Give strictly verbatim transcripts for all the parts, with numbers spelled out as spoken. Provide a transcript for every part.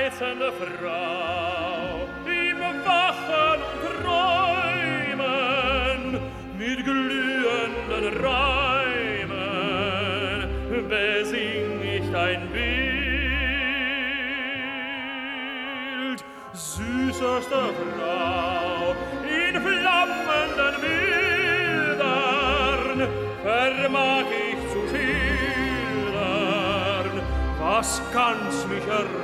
reizende Frau, im Wachen und Träumen, mit glühenden Reimen, besing ich dein Bild. Süßeste Frau, in flammenden Bildern, vermag ich zu schildern, was ganz mich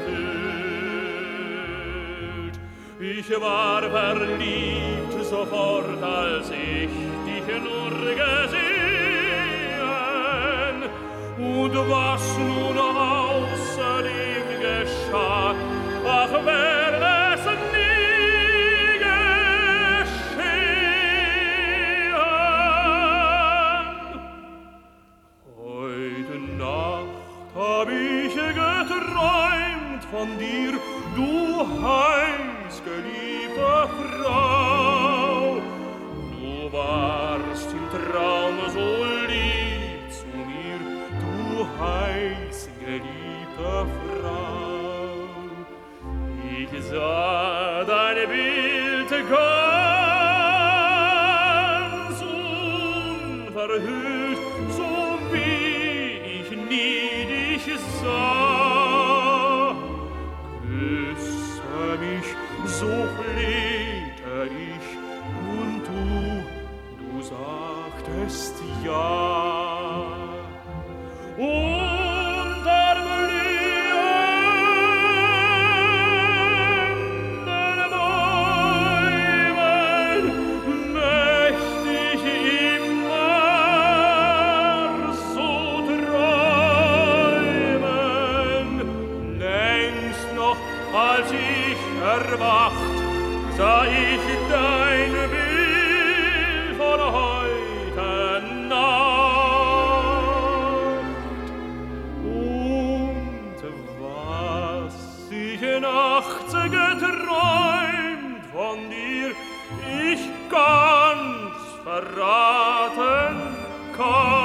erfüllt. Ich war verliebt sofort, als ich dich nur gesehen. Und was nun außerdem geschah, ach, wär es nie geschehen. Heute Nacht hab ich geträumt von dir, du heiß geliebte Frau. Du warst im Traum so lieb zu mir, du heiß geliebte Frau. Ich sah dein Bild ganz unverhüllt, so wie ich nie dich sah. Küsse mich, so flehte ich, und du, du sagtest ja. Unter blühenden Bäumen möcht ich immer so träumen. Längst noch, als ich erwacht, sah ich dein Bild von heute Nacht. Und was ich nachts geträumt von dir, ich ganz verraten kann.